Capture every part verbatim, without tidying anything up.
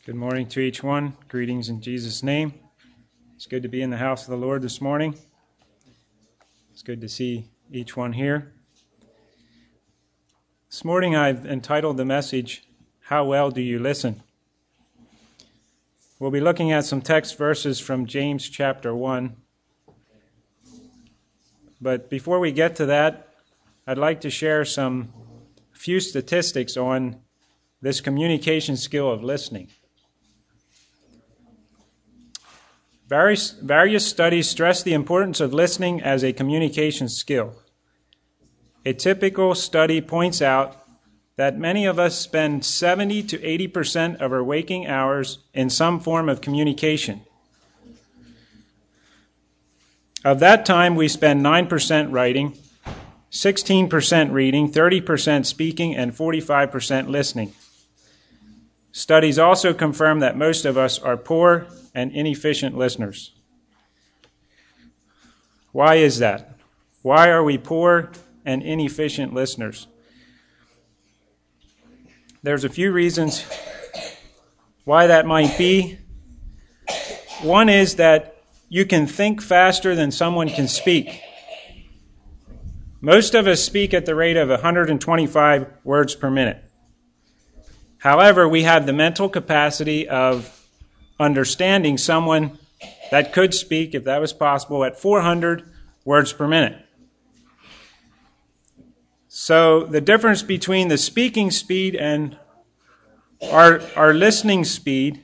Good morning to each one. Greetings in Jesus' name. It's good to be in the house of the Lord this morning. It's good to see each one here. This morning I've entitled the message, How Well Do You Listen? We'll be looking at some text verses from James chapter one. But before we get to that, I'd like to share some few statistics on this communication skill of listening. Various, various studies stress the importance of listening as a communication skill. A typical study points out that many of us spend seventy to eighty percent of our waking hours in some form of communication. Of that time, we spend nine percent writing, sixteen percent reading, thirty percent speaking, and forty-five percent listening. Studies also confirm that most of us are poor and inefficient listeners. Why is that? Why are we poor and inefficient listeners? There's a few reasons why that might be. One is that you can think faster than someone can speak. Most of us speak at the rate of one hundred twenty-five words per minute. However, we have the mental capacity of understanding someone that could speak, if that was possible, at four hundred words per minute. So the difference between the speaking speed and our, our listening speed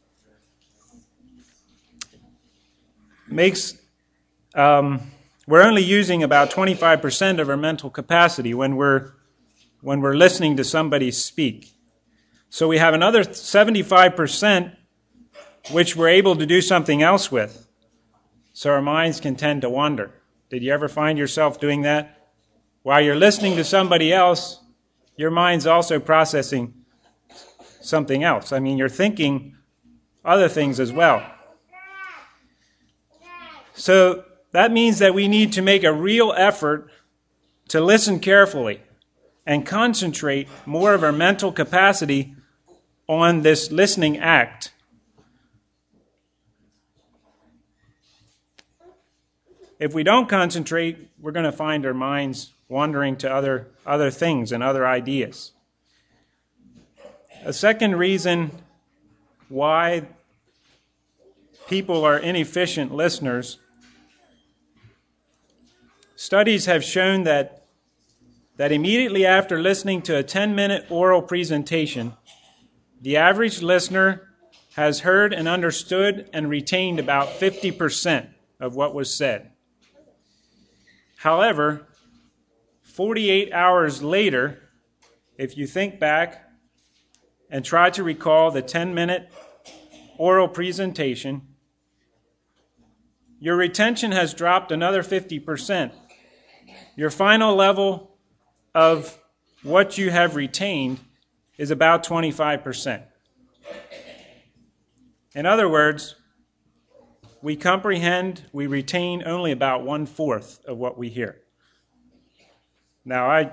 makes, um, we're only using about twenty-five percent of our mental capacity when we're, when we're listening to somebody speak. So we have another seventy-five percent which we're able to do something else with. So our minds can tend to wander. Did you ever find yourself doing that? While you're listening to somebody else, your mind's also processing something else. I mean, you're thinking other things as well. So that means that we need to make a real effort to listen carefully and concentrate more of our mental capacity on this listening act. If we don't concentrate, we're going to find our minds wandering to other, other things and other ideas. A second reason why people are inefficient listeners, studies have shown that, that immediately after listening to a ten-minute oral presentation, the average listener has heard and understood and retained about fifty percent of what was said. However, forty-eight hours later, if you think back and try to recall the ten-minute oral presentation, your retention has dropped another fifty percent. Your final level of what you have retained is about twenty-five percent. In other words, we comprehend, we retain only about one-fourth of what we hear. Now, I,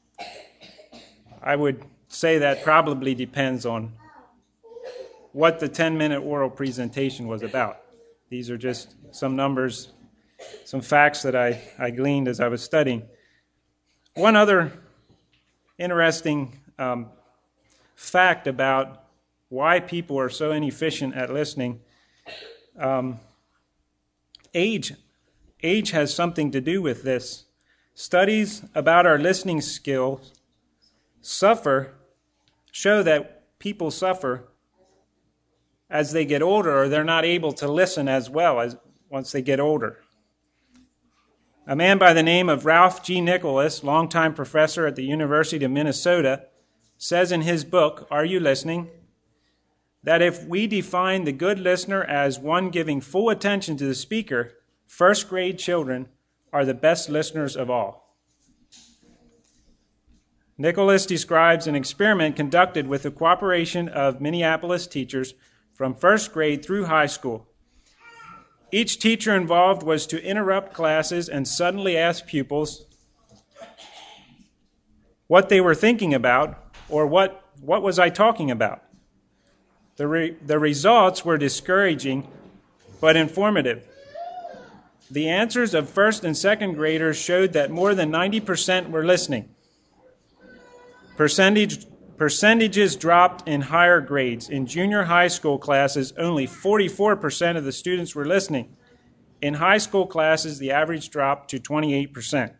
I would say that probably depends on what the ten-minute oral presentation was about. These are just some numbers, some facts that I, I gleaned as I was studying. One other interesting um, fact about why people are so inefficient at listening, um, Age, age has something to do with this. Studies about our listening skills suffer, show that people suffer as they get older, or they're not able to listen as well as once they get older. A man by the name of Ralph G. Nicholas, longtime professor at the University of Minnesota, says in his book, Are You Listening?, that if we define the good listener as one giving full attention to the speaker, first grade children are the best listeners of all. Nicholas describes an experiment conducted with the cooperation of Minneapolis teachers from first grade through high school. Each teacher involved was to interrupt classes and suddenly ask pupils what they were thinking about or what, what was I talking about. The, re- the results were discouraging but informative. The answers of first and second graders showed that more than ninety percent were listening. Percentage, percentages dropped in higher grades. In junior high school classes, only forty-four percent of the students were listening. In high school classes, the average dropped to twenty-eight percent.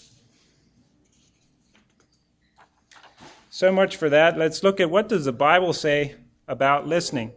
So much for that. Let's look at what does the Bible say about listening.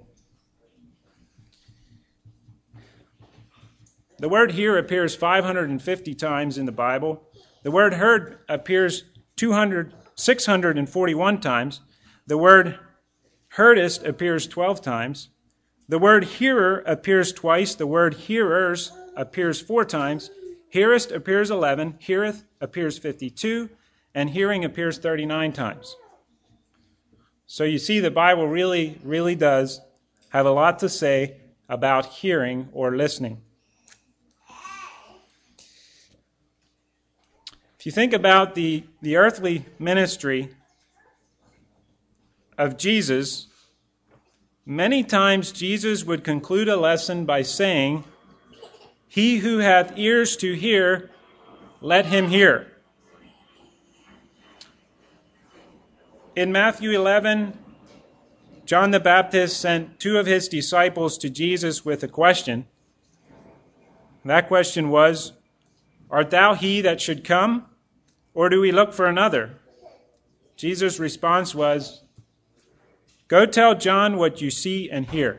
The word hear appears five hundred fifty times in the Bible. The word heard appears two hundred, six hundred forty-one times. The word heardest appears twelve times. The word hearer appears twice. The word hearers appears four times. Hearest appears eleven. Heareth appears fifty-two. And hearing appears thirty-nine times. So you see the Bible really, really does have a lot to say about hearing or listening. If you think about the, the earthly ministry of Jesus, many times Jesus would conclude a lesson by saying, "He who hath ears to hear, let him hear." In Matthew eleven, John the Baptist sent two of his disciples to Jesus with a question. That question was, "Art thou he that should come, or do we look for another?" Jesus' response was, "Go tell John what you see and hear.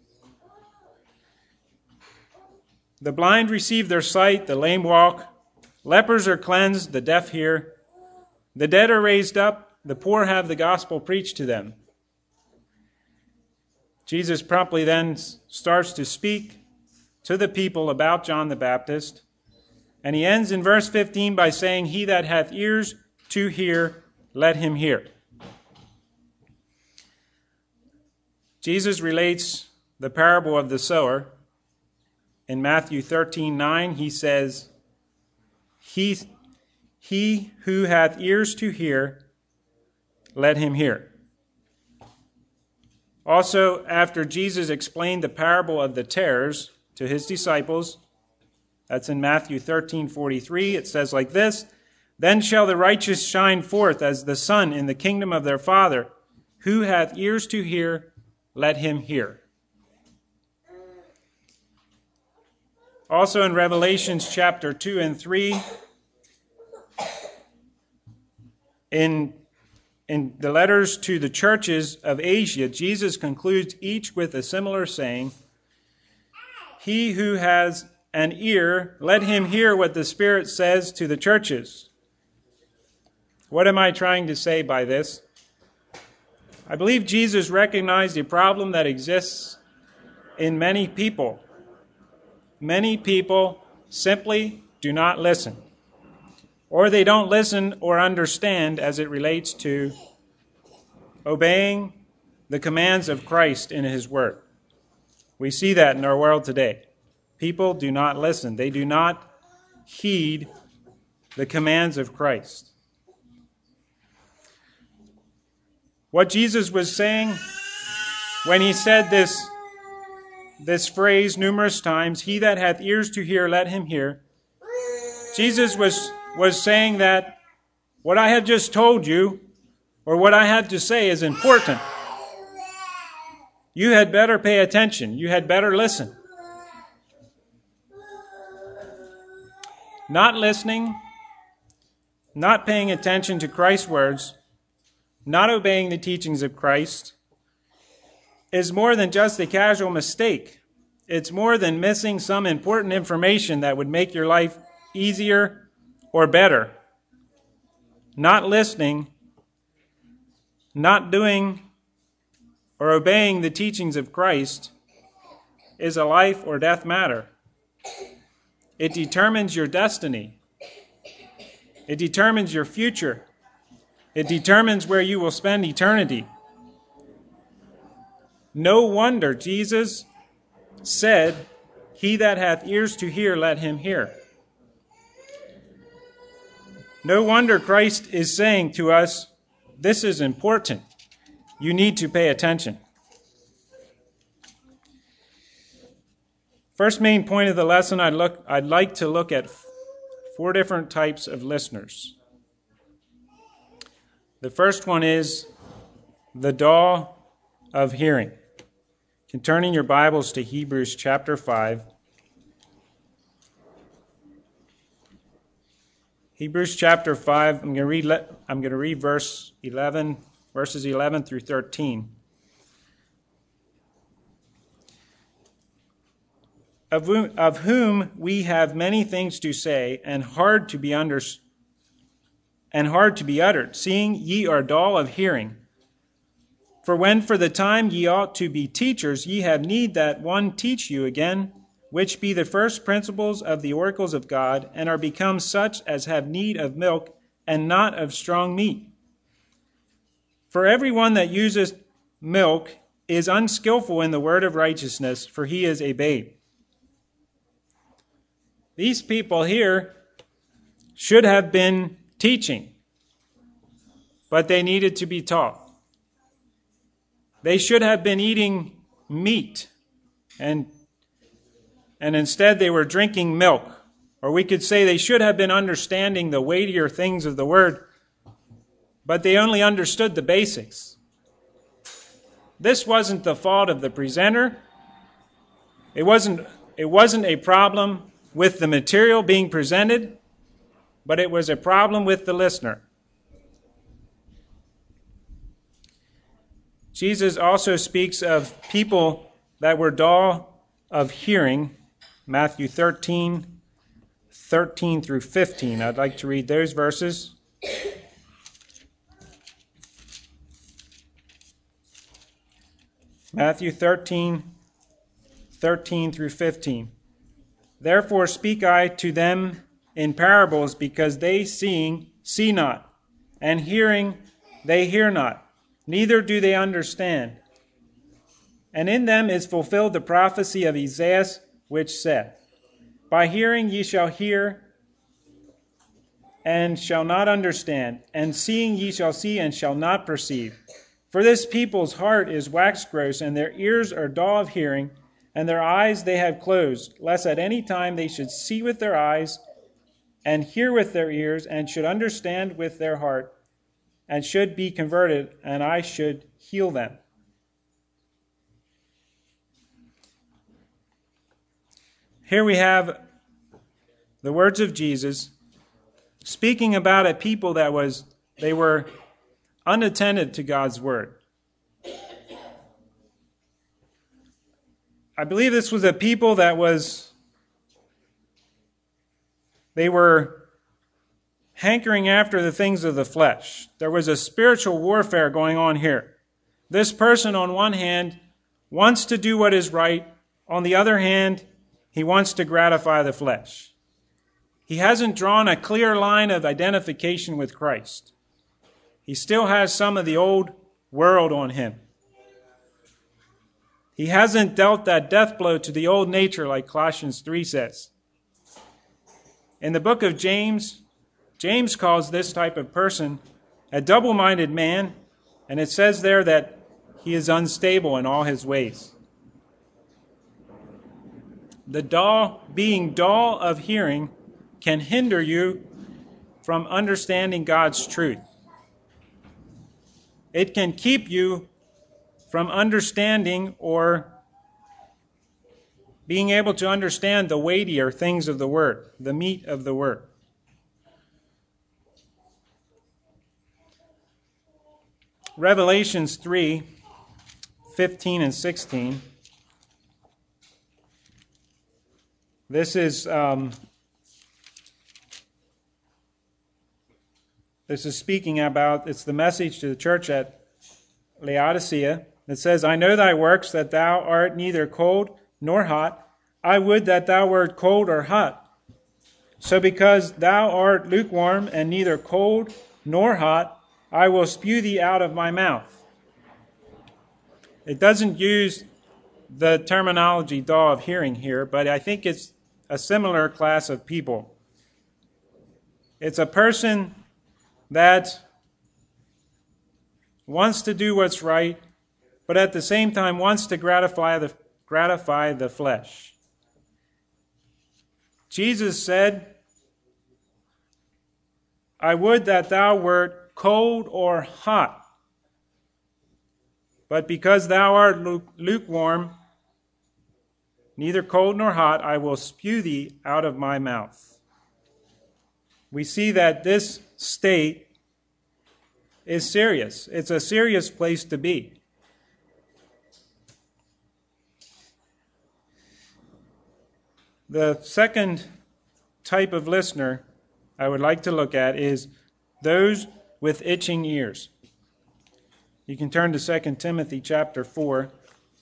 The blind receive their sight, the lame walk, lepers are cleansed, the deaf hear, the dead are raised up, the poor have the gospel preached to them." Jesus promptly then starts to speak to the people about John the Baptist. And he ends in verse fifteen by saying, "He that hath ears to hear, let him hear." Jesus relates the parable of the sower. In Matthew thirteen nine, he says, He, he who hath ears to hear, let him hear. Also, after Jesus explained the parable of the tares to his disciples, that's in Matthew thirteen forty-three, it says like this, "Then shall the righteous shine forth as the sun in the kingdom of their Father. Who hath ears to hear, let him hear." Also in Revelations chapter two and three, in In the letters to the churches of Asia, Jesus concludes each with a similar saying, "He who has an ear, let him hear what the Spirit says to the churches." What am I trying to say by this? I believe Jesus recognized a problem that exists in many people. Many people simply do not listen. Or they don't listen or understand as it relates to obeying the commands of Christ in his word. We see that in our world today. People do not listen. They do not heed the commands of Christ. What Jesus was saying when he said this, this phrase numerous times, "He that hath ears to hear, let him hear," Jesus was was saying that what I have just told you, or what I had to say, is important. You had better pay attention. You had better listen. Not listening, not paying attention to Christ's words, not obeying the teachings of Christ, is more than just a casual mistake. It's more than missing some important information that would make your life easier or better. Not listening, not doing or obeying the teachings of Christ is a life or death matter. It determines your destiny. It determines your future. It determines where you will spend eternity. No wonder Jesus said, "He that hath ears to hear, let him hear." No wonder Christ is saying to us, this is important. You need to pay attention. First main point of the lesson, I'd, look, I'd like to look at four different types of listeners. The first one is the dull of hearing. You can turn in your Bibles to Hebrews chapter five. Hebrews chapter five, I'm going to read, I'm going to read verse eleven, verses eleven through thirteen. Of whom, of whom we have many things to say, and hard to be under, and hard to be uttered, seeing ye are dull of hearing. For when for the time ye ought to be teachers, ye have need that one teach you again, which be the first principles of the oracles of God, and are become such as have need of milk, and not of strong meat. For every one that useth milk is unskillful in the word of righteousness, for he is a babe. These people here should have been teaching, but they needed to be taught. They should have been eating meat, and And instead they were drinking milk. Or we could say they should have been understanding the weightier things of the word, but they only understood the basics. This wasn't the fault of the presenter. It wasn't, it wasn't a problem with the material being presented, but it was a problem with the listener. Jesus also speaks of people that were dull of hearing. Matthew thirteen, thirteen through fifteen. I'd like to read those verses. Matthew thirteen, thirteen through fifteen. Therefore speak I to them in parables, because they seeing see not, and hearing they hear not, neither do they understand. And in them is fulfilled the prophecy of Isaiah, which saith, By hearing ye shall hear, and shall not understand, and seeing ye shall see, and shall not perceive. For this people's heart is waxed gross, and their ears are dull of hearing, and their eyes they have closed, lest at any time they should see with their eyes, and hear with their ears, and should understand with their heart, and should be converted, and I should heal them. Here we have the words of Jesus speaking about a people that was, they were unattended to God's word. I believe this was a people that was, they were hankering after the things of the flesh. There was a spiritual warfare going on here. This person, on one hand, wants to do what is right. On the other hand, he wants to gratify the flesh. He hasn't drawn a clear line of identification with Christ. He still has some of the old world on him. He hasn't dealt that death blow to the old nature like Colossians three says. In the book of James, James calls this type of person a double-minded man, and it says there that he is unstable in all his ways. The dull, being dull of hearing can hinder you from understanding God's truth. It can keep you from understanding or being able to understand the weightier things of the Word, the meat of the Word. Revelations three, fifteen and sixteen. This is um, this is speaking about, it's the message to the church at Laodicea. It says, I know thy works, that thou art neither cold nor hot. I would that thou wert cold or hot. So because thou art lukewarm and neither cold nor hot, I will spew thee out of my mouth. It doesn't use the terminology dull of hearing here, but I think it's a similar class of people. It's a person that wants to do what's right, but at the same time wants to gratify the gratify the flesh. Jesus said, I would that thou wert cold or hot. But because thou art lukewarm, neither cold nor hot, I will spew thee out of my mouth. We see that this state is serious. It's a serious place to be. The second type of listener I would like to look at is those with itching ears. You can turn to Second Timothy chapter four.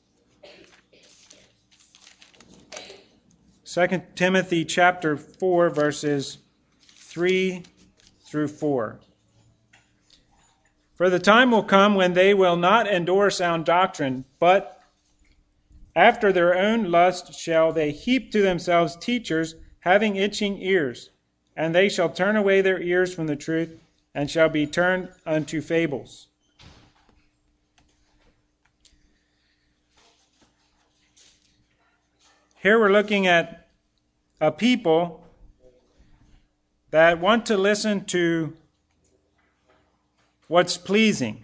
Second Timothy chapter four, verses three through four. For the time will come when they will not endure sound doctrine, but after their own lust shall they heap to themselves teachers having itching ears, and they shall turn away their ears from the truth, and shall be turned unto fables. Here we're looking at a people that want to listen to what's pleasing.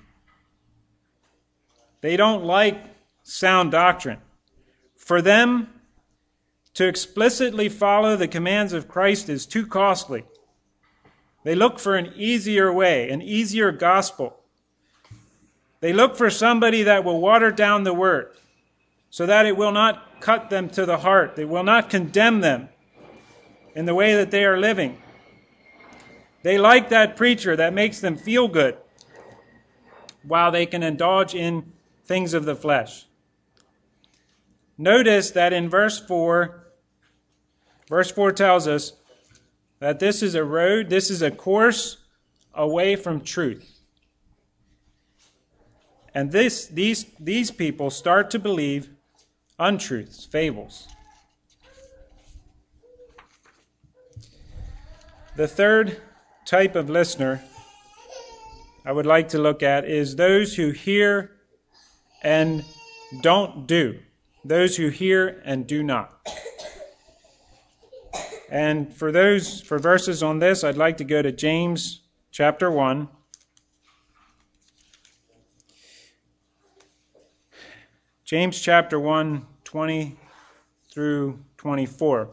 They don't like sound doctrine. For them to explicitly follow the commands of Christ is too costly. They look for an easier way, an easier gospel. They look for somebody that will water down the word so that it will not cut them to the heart. It will not condemn them in the way that they are living. They like that preacher that makes them feel good while they can indulge in things of the flesh. Notice that in verse four, verse four tells us that this is a road, this is a course away from truth. And this, these, these people start to believe untruths, fables. The third type of listener I would like to look at is those who hear and don't do. Those who hear and do not. And for those, for verses on this, I'd like to go to James chapter one. James chapter one, twenty through twenty-four.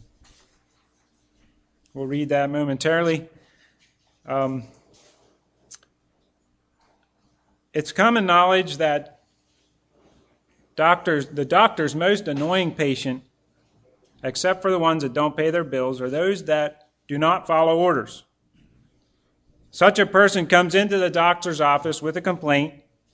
We'll read that momentarily. Um, it's common knowledge that Doctors, the doctor's most annoying patient, except for the ones that don't pay their bills, are those that do not follow orders. Such a person comes into the doctor's office with a complaint.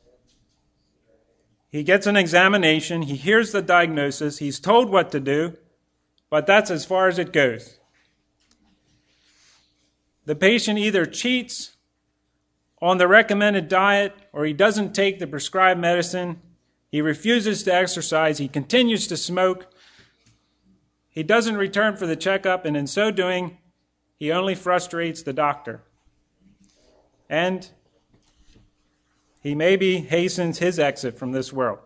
He gets an examination. He hears the diagnosis. He's told what to do, but that's as far as it goes. The patient either cheats on the recommended diet or he doesn't take the prescribed medicine. He refuses to exercise. He continues to smoke. He doesn't return for the checkup, and in so doing, he only frustrates the doctor. And he maybe hastens his exit from this world.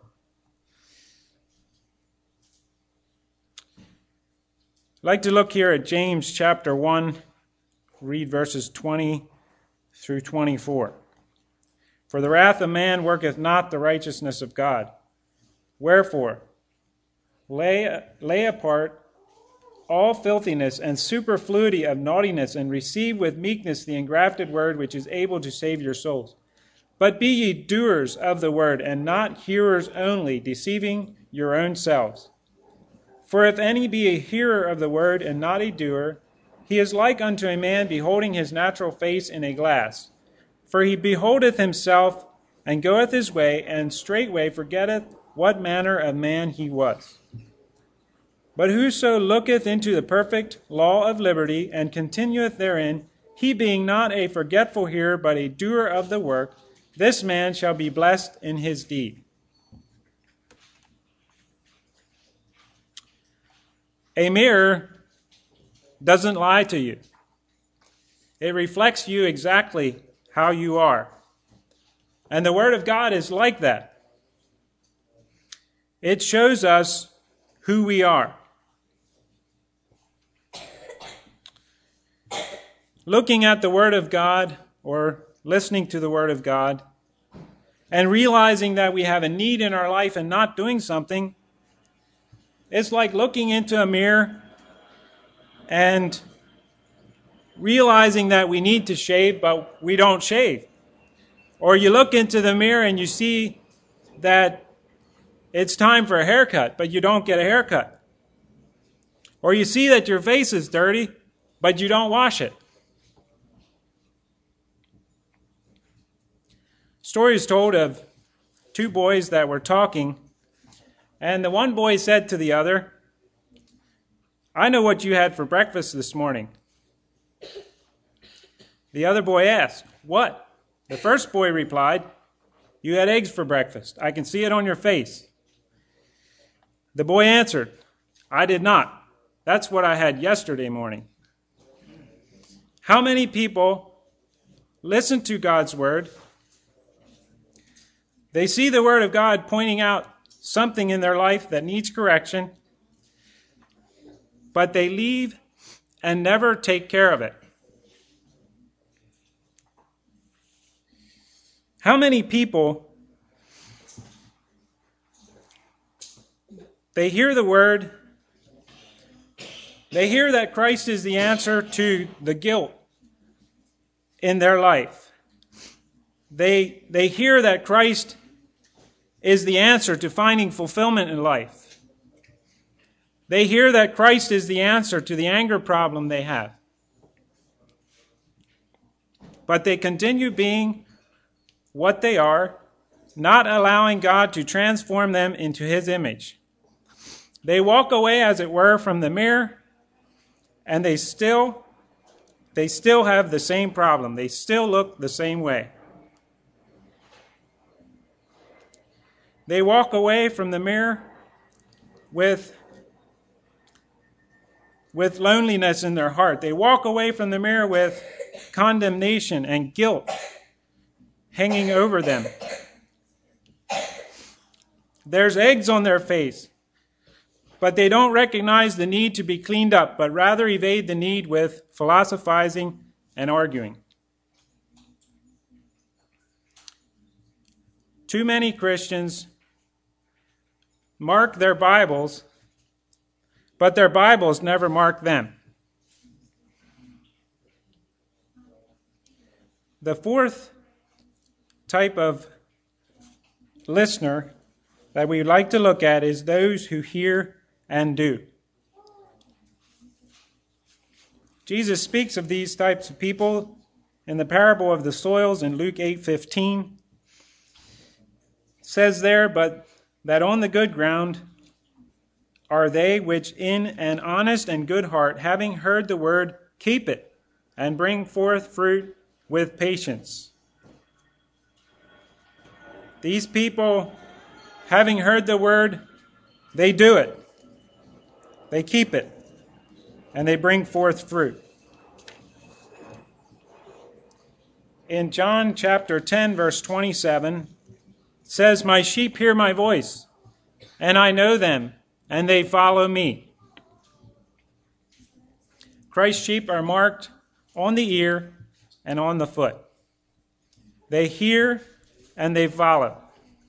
I'd like to look here at James chapter one, read verses twenty through twenty-four. For the wrath of man worketh not the righteousness of God. Wherefore, lay, lay apart all filthiness and superfluity of naughtiness, and receive with meekness the engrafted word which is able to save your souls. But be ye doers of the word, and not hearers only, deceiving your own selves. For if any be a hearer of the word and not a doer, he is like unto a man beholding his natural face in a glass. For he beholdeth himself, and goeth his way, and straightway forgetteth what manner of man he was. But whoso looketh into the perfect law of liberty, and continueth therein, he being not a forgetful hearer, but a doer of the work, this man shall be blessed in his deed. A mirror doesn't lie to you. It reflects you exactly how you are. And the Word of God is like that. It shows us who we are. looking at the Word of God or listening to the Word of God and realizing that we have a need in our life and not doing something, it's like looking into a mirror and realizing that we need to shave, but we don't shave. Or you look into the mirror and you see that it's time for a haircut, but you don't get a haircut. Or you see that your face is dirty, but you don't wash it. Story is told of two boys that were talking, and the one boy said to the other, "I know what you had for breakfast this morning." The other boy asked, "What?" The first boy replied, "You had eggs for breakfast. I can see it on your face." The boy answered, "I did not. That's what I had yesterday morning." How many people listen to God's word? They see the word of God pointing out something in their life that needs correction, but they leave and never take care of it. How many people, they hear the word, they hear that Christ is the answer to the guilt in their life. They, they hear that Christ is the answer to finding fulfillment in life. They hear that Christ is the answer to the anger problem they have. But they continue being what they are, not allowing God to transform them into His image. They walk away, as it were, from the mirror, and they still, they still have the same problem. They still look the same way. They walk away from the mirror with, with loneliness in their heart. They walk away from the mirror with condemnation and guilt hanging over them. There's eggs on their face, but they don't recognize the need to be cleaned up, but rather evade the need with philosophizing and arguing. Too many Christians mark their Bibles, but their Bibles never mark them. The fourth type of listener that we would like to look at is those who hear and do. Jesus speaks of these types of people in the parable of the soils in Luke eight fifteen. It says there, "But that on the good ground are they which in an honest and good heart, having heard the word, keep it, and bring forth fruit with patience." These people, having heard the word, they do it. They keep it, and they bring forth fruit. In John chapter ten, verse twenty-seven, it says, "My sheep hear my voice, and I know them, and they follow me." Christ's sheep are marked on the ear and on the foot. They hear and they follow.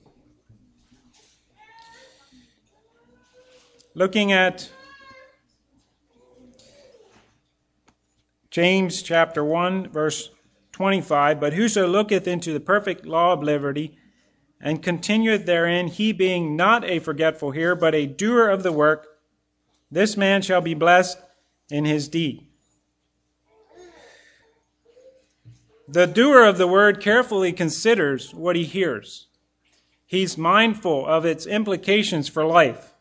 Looking at James chapter one, verse twenty-five, "But whoso looketh into the perfect law of liberty, and continueth therein, he being not a forgetful hearer, but a doer of the work, this man shall be blessed in his deed." The doer of the word carefully considers what he hears. He's mindful of its implications for life.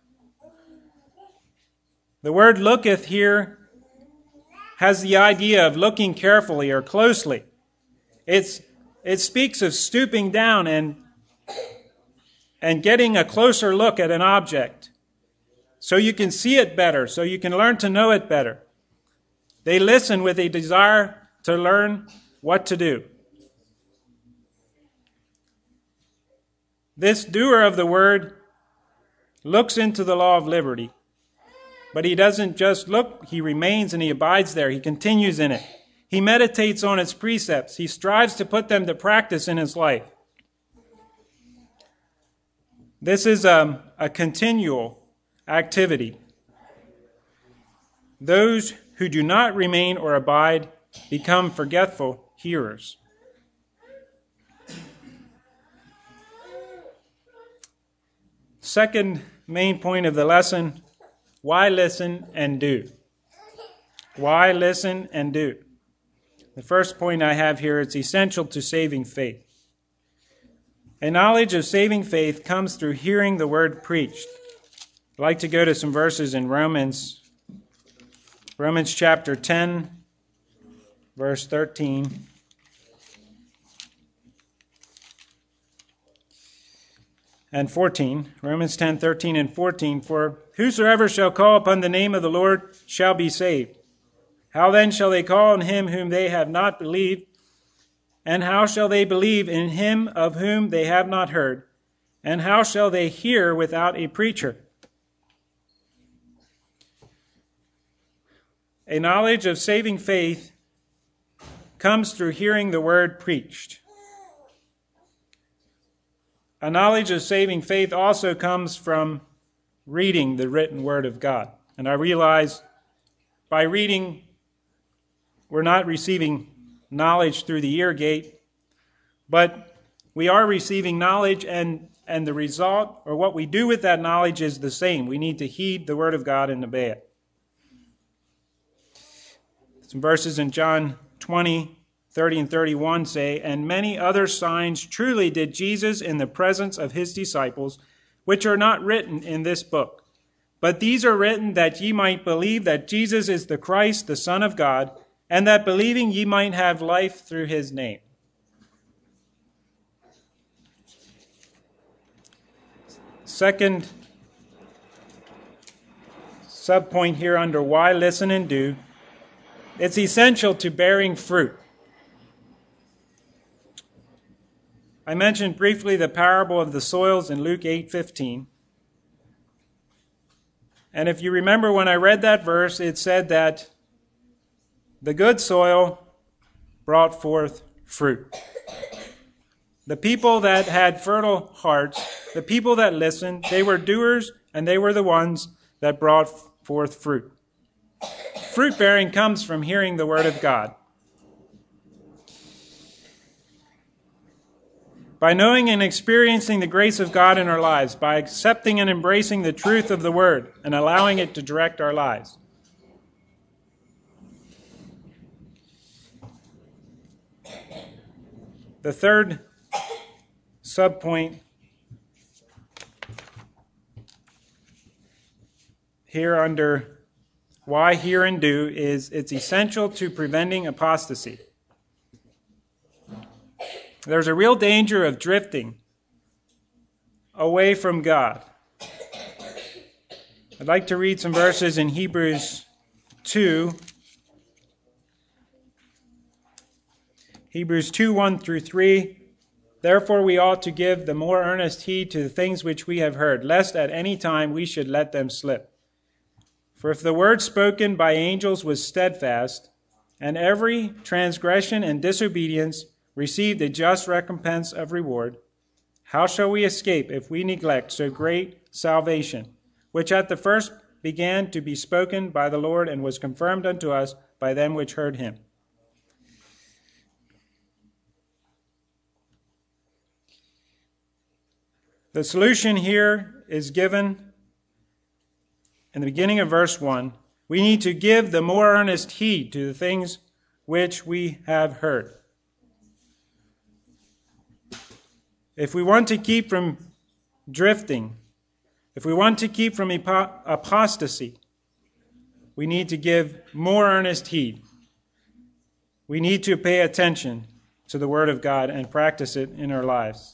The word looketh here has the idea of looking carefully or closely. It's, it speaks of stooping down and, and getting a closer look at an object so you can see it better, so you can learn to know it better. They listen with a desire to learn what to do. This doer of the word looks into the law of liberty, but he doesn't just look, he remains and he abides there. He continues in it. He meditates on its precepts. He strives to put them to practice in his life. This is a, a continual activity. Those who do not remain or abide become forgetful hearers. Second main point of the lesson, why listen and do? Why listen and do? The first point I have here, it's essential to saving faith. A knowledge of saving faith comes through hearing the word preached. I'd like to go to some verses in Romans, Romans chapter ten, verse thirteen. And fourteen, Romans ten, thirteen and fourteen, for whosoever shall call upon the name of the Lord shall be saved. How then shall they call on him whom they have not believed? And how shall they believe in him of whom they have not heard? And how shall they hear without a preacher? A knowledge of saving faith comes through hearing the word preached. A knowledge of saving faith also comes from reading the written word of God. And I realize by reading, we're not receiving knowledge through the ear gate, but we are receiving knowledge, and, and the result, or what we do with that knowledge, is the same. We need to heed the word of God and obey it. Some verses in John twenty, thirty and thirty-one say, and many other signs truly did Jesus in the presence of his disciples, which are not written in this book. But these are written that ye might believe that Jesus is the Christ, the Son of God, and that believing ye might have life through his name. Second subpoint here under why listen and do. It's essential to bearing fruit. I mentioned briefly the parable of the soils in Luke eight fifteen. And if you remember when I read that verse, it said that the good soil brought forth fruit. The people that had fertile hearts, the people that listened, they were doers, and they were the ones that brought forth fruit. Fruit bearing comes from hearing the word of God. By knowing and experiencing the grace of God in our lives, by accepting and embracing the truth of the word and allowing it to direct our lives. The third subpoint here under why hear and do is it's essential to preventing apostasy. There's a real danger of drifting away from God. I'd like to read some verses in Hebrews two. Hebrews two, one through three. Therefore we ought to give the more earnest heed to the things which we have heard, lest at any time we should let them slip. For if the word spoken by angels was steadfast, and every transgression and disobedience received a just recompense of reward, how shall we escape if we neglect so great salvation, which at the first began to be spoken by the Lord and was confirmed unto us by them which heard him? The solution here is given in the beginning of verse one. We need to give the more earnest heed to the things which we have heard. If we want to keep from drifting, if we want to keep from apostasy, we need to give more earnest heed. We need to pay attention to the Word of God and practice it in our lives.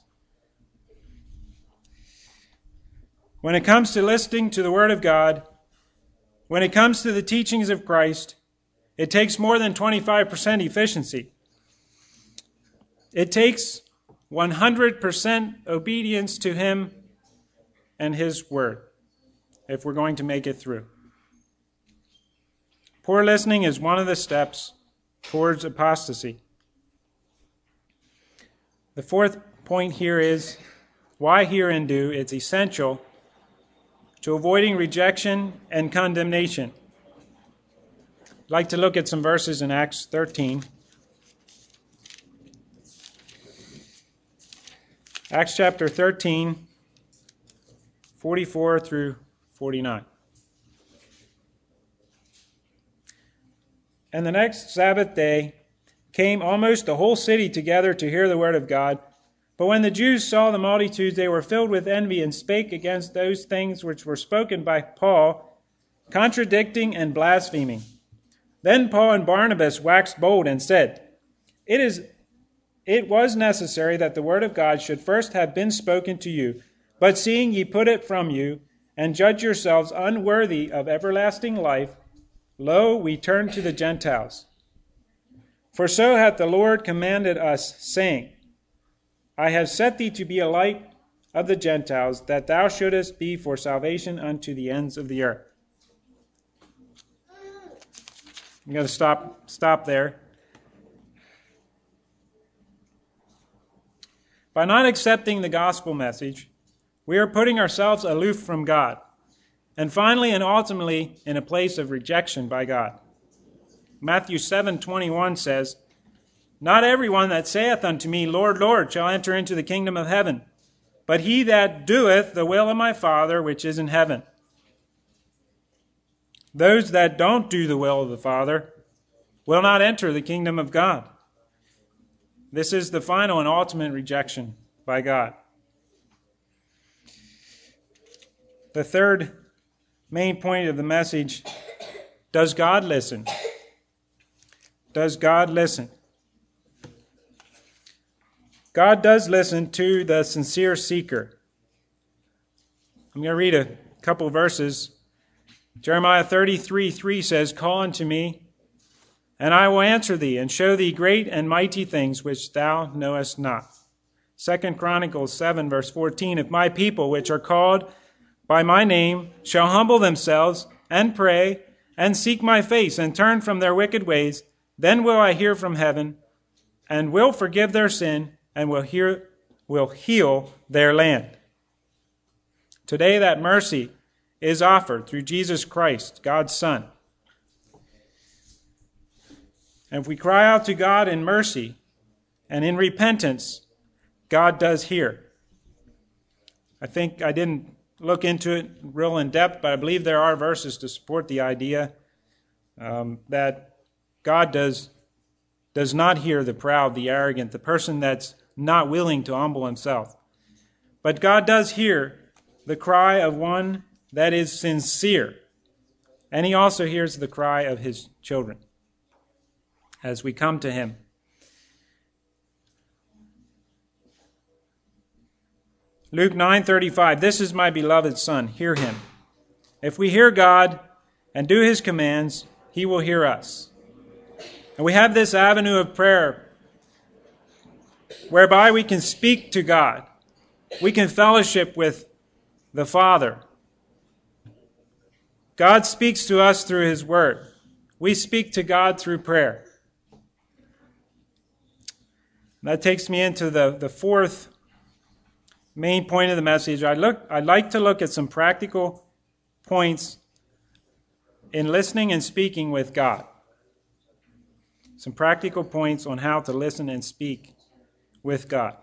When it comes to listening to the Word of God, when it comes to the teachings of Christ, it takes more than twenty-five percent efficiency. It takes one hundred percent obedience to Him and His Word if we're going to make it through. Poor listening is one of the steps towards apostasy. The fourth point here is why hear and do. It's essential to avoiding rejection and condemnation. I'd like to look at some verses in Acts thirteen. Acts chapter thirteen, forty-four through forty-nine. And the next Sabbath day came almost the whole city together to hear the word of God. But when the Jews saw the multitudes, they were filled with envy and spake against those things which were spoken by Paul, contradicting and blaspheming. Then Paul and Barnabas waxed bold and said, It is, it was necessary that the word of God should first have been spoken to you. But seeing ye put it from you, and judge yourselves unworthy of everlasting life, lo, we turn to the Gentiles. For so hath the Lord commanded us, saying, I have set thee to be a light of the Gentiles, that thou shouldest be for salvation unto the ends of the earth. I'm going to stop, stop there. By not accepting the gospel message, we are putting ourselves aloof from God, and finally and ultimately in a place of rejection by God. Matthew seven twenty-one says, Not everyone that saith unto me, Lord, Lord, shall enter into the kingdom of heaven, but he that doeth the will of my Father which is in heaven. Those that don't do the will of the Father will not enter the kingdom of God. This is the final and ultimate rejection by God. The third main point of the message, does God listen? Does God listen? God does listen to the sincere seeker. I'm going to read a couple verses. Jeremiah thirty-three three says, Call unto me, and I will answer thee, and show thee great and mighty things which thou knowest not. Second Chronicles seven verse fourteen, If my people which are called by my name shall humble themselves and pray and seek my face and turn from their wicked ways, then will I hear from heaven and will forgive their sin and will hear, will heal their land. Today that mercy is offered through Jesus Christ, God's Son. And if we cry out to God in mercy and in repentance, God does hear. I think I didn't look into it real in depth, but I believe there are verses to support the idea um, that God does, does not hear the proud, the arrogant, the person that's not willing to humble himself. But God does hear the cry of one that is sincere. And he also hears the cry of his children as we come to him. Luke nine thirty-five, This is my beloved Son, hear him. If we hear God and do his commands, he will hear us. And we have this avenue of prayer whereby we can speak to God. We can fellowship with the Father. God speaks to us through his word. We speak to God through prayer. And that takes me into the, the fourth main point of the message. I look, I'd like to look at some practical points in listening and speaking with God. Some practical points on how to listen and speak with God.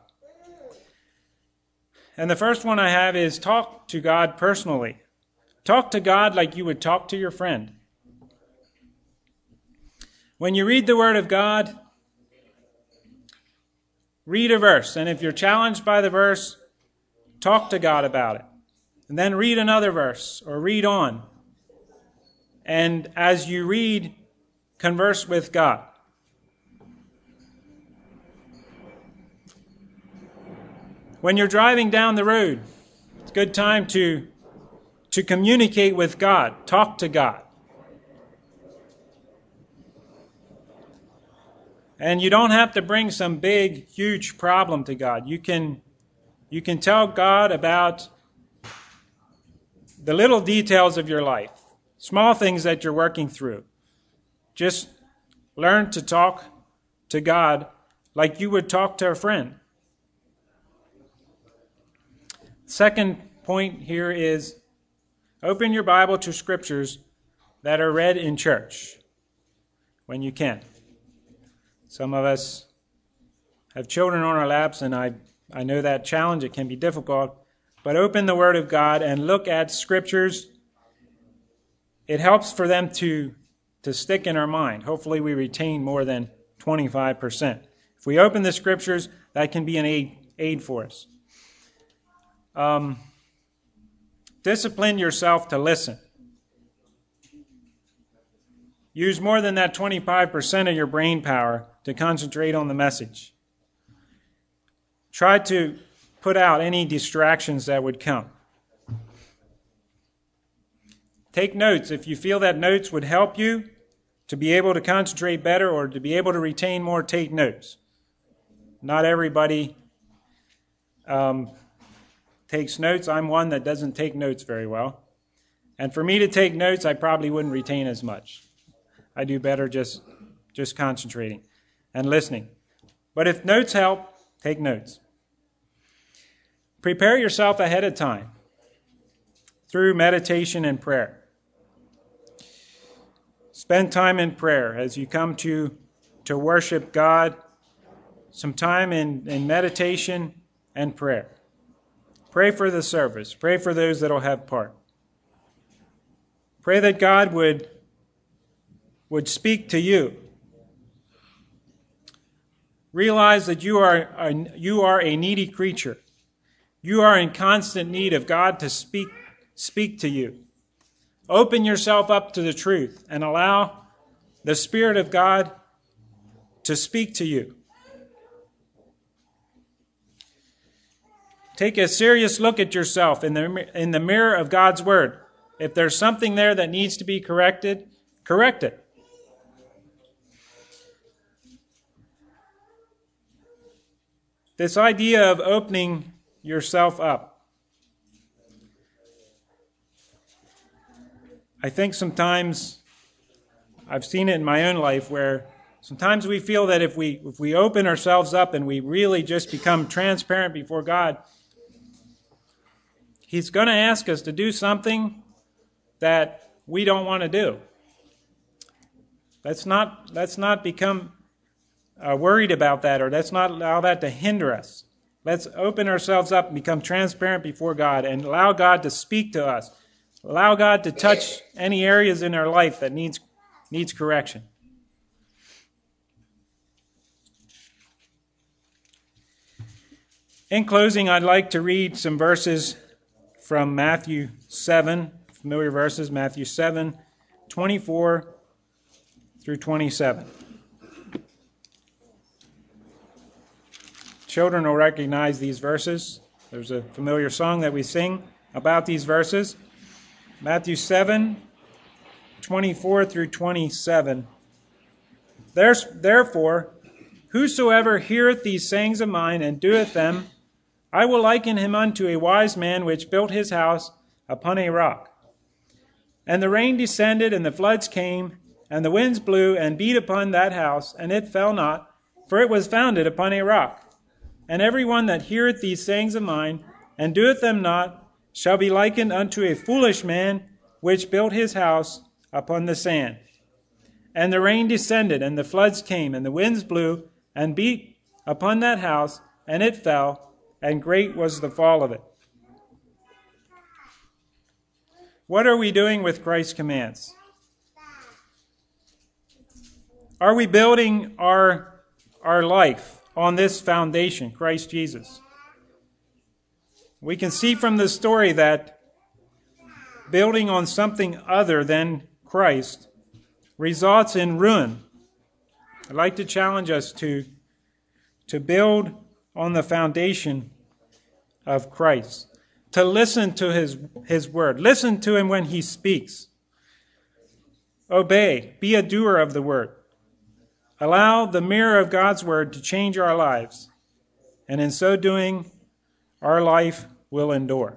And the first one I have is talk to God personally. Talk to God like you would talk to your friend. When you read the Word of God, read a verse. And if you're challenged by the verse, talk to God about it. And then read another verse or read on. And as you read, converse with God. When you're driving down the road, it's a good time to, to communicate with God. Talk to God. And you don't have to bring some big, huge problem to God. You can, you can tell God about the little details of your life, small things that you're working through. Just Learn to talk to God like you would talk to a friend. Second point here is open your Bible to scriptures that are read in church when you can. Some of us have children on our laps, and I, I know that challenge. It can be difficult. But open the Word of God and look at scriptures. It helps for them to, to stick in our mind. Hopefully we retain more than twenty-five percent. If we open the scriptures, that can be an aid, aid for us. Um, discipline yourself to listen. Use more than that twenty-five percent of your brain power to concentrate on the message. Try to put out any distractions that would come. Take notes. If you feel that notes would help you to be able to concentrate better or to be able to retain more, take notes. Not everybody um, takes notes. I'm one that doesn't take notes very well. And for me to take notes, I probably wouldn't retain as much. I do better just, just concentrating and listening. But if notes help, take notes. Prepare yourself ahead of time through meditation and prayer. Spend time in prayer as you come to, to worship God. Some time in, in meditation and prayer. Pray for the service. Pray for those that will have part. Pray that God would, would speak to you. Realize that you are, a, you are a needy creature. You are in constant need of God to speak, speak to you. Open yourself up to the truth and allow the Spirit of God to speak to you. Take a serious look at yourself in the, in the mirror of God's Word. If there's something there that needs to be corrected, correct it. This idea of opening yourself up. I think sometimes, I've seen it in my own life, where sometimes we feel that if we if we open ourselves up and we really just become transparent before God, He's going to ask us to do something that we don't want to do. Let's not, let's not become uh, worried about that, or let's not allow that to hinder us. Let's open ourselves up and become transparent before God and allow God to speak to us. Allow God to touch any areas in our life that needs, needs correction. In closing, I'd like to read some verses from Matthew seven, familiar verses, Matthew seven, twenty-four through twenty-seven. Children will recognize these verses. There's a familiar song that we sing about these verses. Matthew seven, twenty-four through twenty-seven. There's, therefore, whosoever heareth these sayings of mine and doeth them, I will liken him unto a wise man which built his house upon a rock. And the rain descended, and the floods came, and the winds blew and beat upon that house, and it fell not, for it was founded upon a rock. And every one that heareth these sayings of mine, and doeth them not, shall be likened unto a foolish man, which built his house upon the sand. And the rain descended, and the floods came, and the winds blew, and beat upon that house, and it fell, and great was the fall of it. What are we doing with Christ's commands? Are we building our, our life on this foundation, Christ Jesus? We can see from the story that building on something other than Christ results in ruin. I'd like to challenge us to, to build on the foundation of Christ, to listen to his, his word. Listen to him when he speaks. Obey. Be a doer of the word. Allow the mirror of God's word to change our lives. And in so doing, our life will endure.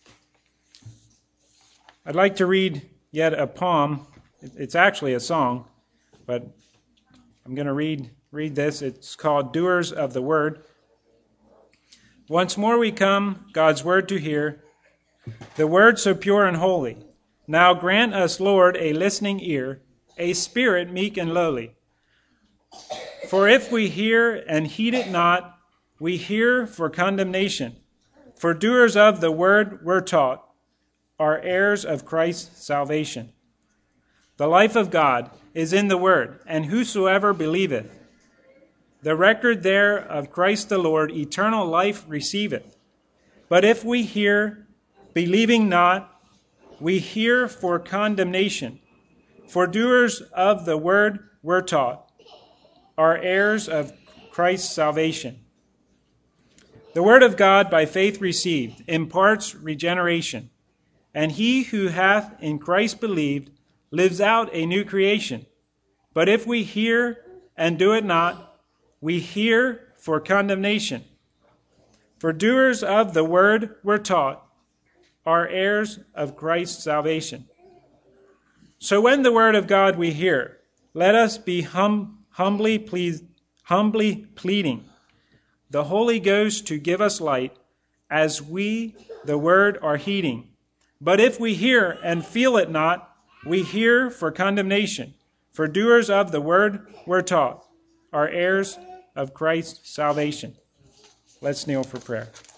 I'd like to read yet a poem. It's actually a song, but I'm going to read, read this. It's called Doers of the Word. Once more we come, God's word to hear, the word so pure and holy. Now grant us, Lord, a listening ear, a spirit meek and lowly. For if we hear and heed it not, we hear for condemnation. For doers of the word we're taught, are heirs of Christ's salvation. The life of God is in the word, and whosoever believeth, the record there of Christ the Lord, eternal life receiveth. But if we hear, believing not, we hear for condemnation. For doers of the word we're taught, are heirs of Christ's salvation. The word of God by faith received imparts regeneration, and he who hath in Christ believed lives out a new creation. But if we hear and do it not, we hear for condemnation. For doers of the word we're taught are heirs of Christ's salvation. So when the word of God we hear, let us be hum, humbly, please, humbly pleading the Holy Ghost to give us light as we the word are heeding. But if we hear and feel it not, we hear for condemnation. For doers of the word we're taught are heirs of Christ's salvation. Let's kneel for prayer.